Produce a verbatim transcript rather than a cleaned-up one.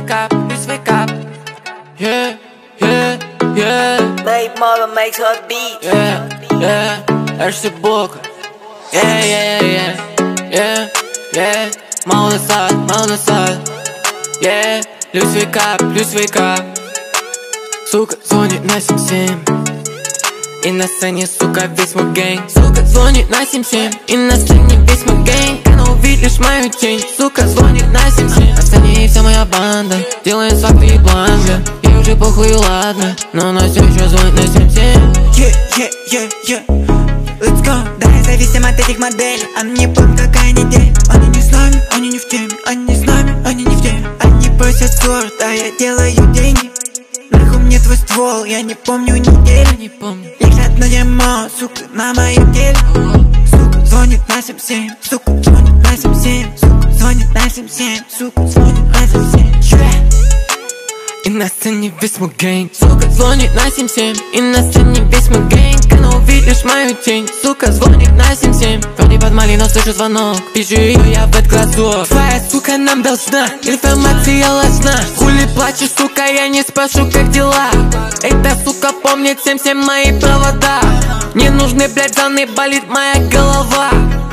wake up, please wake up. Yeah, yeah, yeah. Babe Mother makes her beat. Yeah, yeah, Эрси Бока. Yeah, yeah, yeah, yeah, yeah. Мало назад, мало назад. Yeah, please wake up, please wake up. Сука звонит на семь семь. И на сцене, сука, весь мой гэнг. Сука звонит на семь семь. И на сцене весь мой гэнг. Она увидит лишь мою тень. Сука звонит на семь семь. На сцене и вся моя банда делает сваты и бланга. Ей уже похуй, ладно, но она все еще звонит на семь семь. Yeah, yeah, yeah, yeah. Let's go. Да, зависим от этих моделей. Они не помнят, какая неделя. Они не с нами, они не в теме. Они не с нами, они не в теме. Они просят сорт, а я делаю деньги. Нахуй мне твой ствол, я не помню недели. Не помню. Лишь одно дерьмо, сука, на моем теле. Сука звонит на семь семь. Сука звонит на семь семь. Сука звонит на семь семь. Сука звонит на семь семь. И на сцене весь мой гэнг. Сука звонит на семь семь. И на сцене весь мой гэнг. Она увидит лишь мою тень. Сука звонит на семь семь. Вроде под малиной слышу звонок. Вижу ее я в этот глазок. Твоя сука нам должна, информация ложна. Хули плачешь, сука, я не спрошу, как дела. Эта сука помнит семь семь мои провода. Не нужны, блядь, заны, болит моя голова.